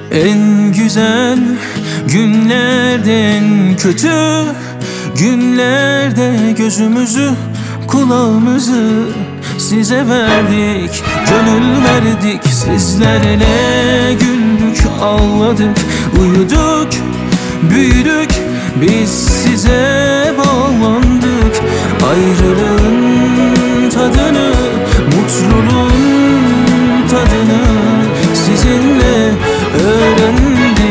En güzel günlerden kötü günlerde gözümüzü kulağımızı size verdik, gönül verdik. Sizlerle güldük, ağladık, uyuduk, büyüdük, biz size bağlandık. Ayrılığın tadını, mutluluğun tadını sizinle öğrendik.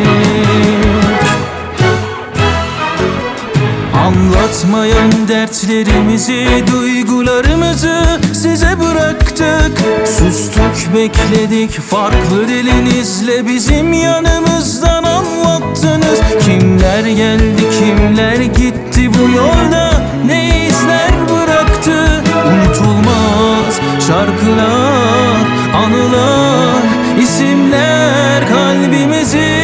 Anlatmayan dertlerimizi, duygularımızı size bıraktık. Sustuk, bekledik, farklı dilinizle bizim yanımızdan anlattınız. Kimler geldi, kimler gitti bu yolda, ne izler bıraktı. Unutulmaz şarkılar, anılar, isimler kalbimizi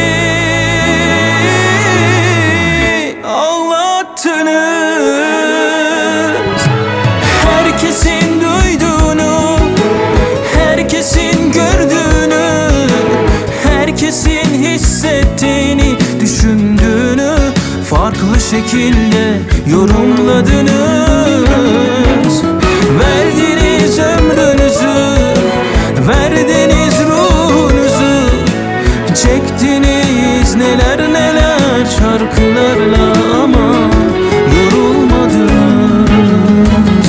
ağlattınız. Herkesin duyduğunu, herkesin gördüğünü, herkesin hissettiğini, düşündüğünü farklı şekilde yorumladınız. Verdiniz ömrünüzü, verdiniz ruhunuzu, çektiniz neler neler şarkılarla ama yorulmadınız.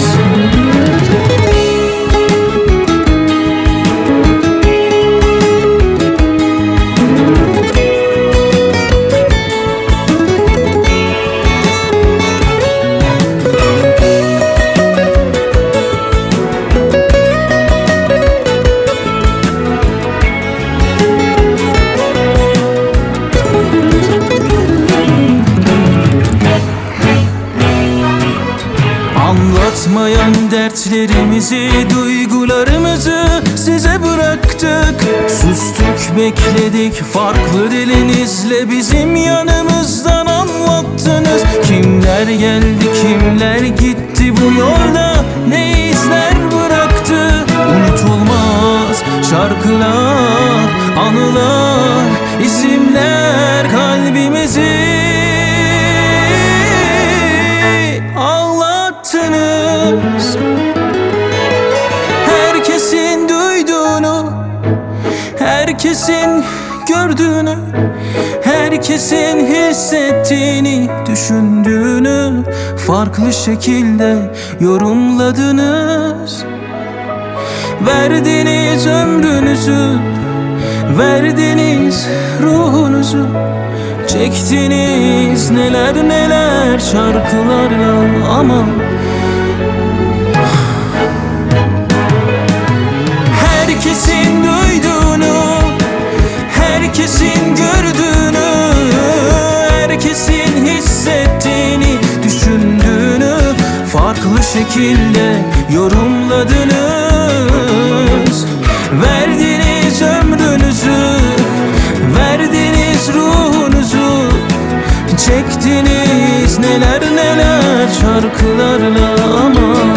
Anlatmayan dertlerimizi, duygularımızı size bıraktık. Sustuk, bekledik, farklı dilinizle bizim yanımızdan anlattınız. Kimler geldi, kimler gitti bu yolda, ne izler bıraktı. Unutulmaz şarkılar, anılar, isimler kalbimizi ağlattınız. Herkesin duyduğunu, herkesin gördüğünü, herkesin hissettiğini, düşündüğünü farklı şekilde yorumladınız. Verdiniz ömrünüzü, verdiniz ruhunuzu, çektiniz neler neler şarkılarla ama herkesin duyduğunu, herkesin gördüğünü, herkesin hissettiğini, düşündüğünü farklı şekilde yorumladınız. Verdiniz ömrünüzü, verdiniz ruhunuzu, çektiniz neler neler şarkılarla ama